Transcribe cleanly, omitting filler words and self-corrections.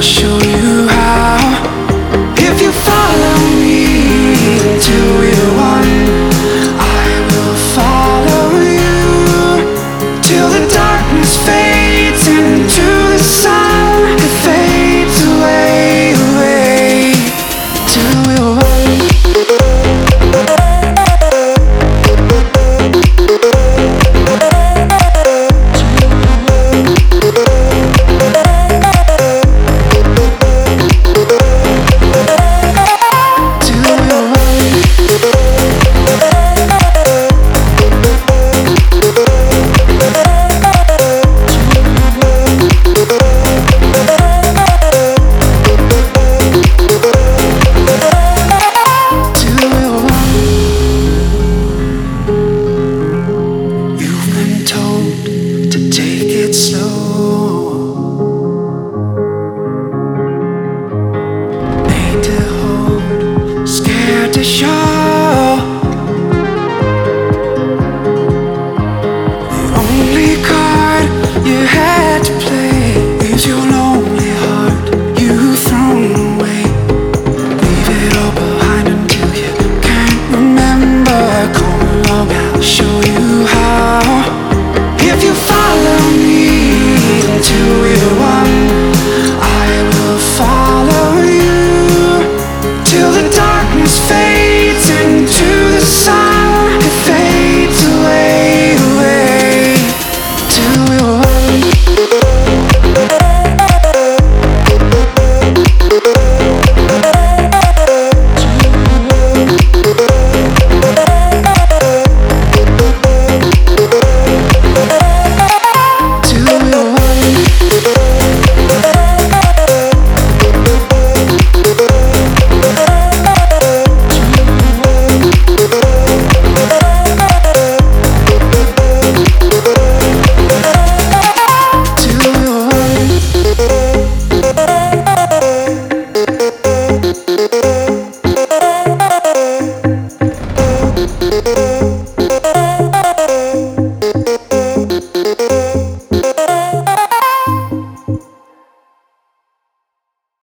show you how. If you follow me to we're one, I will follow you till the darkness fades into the sun. It fades away, away till we're one. Scared to show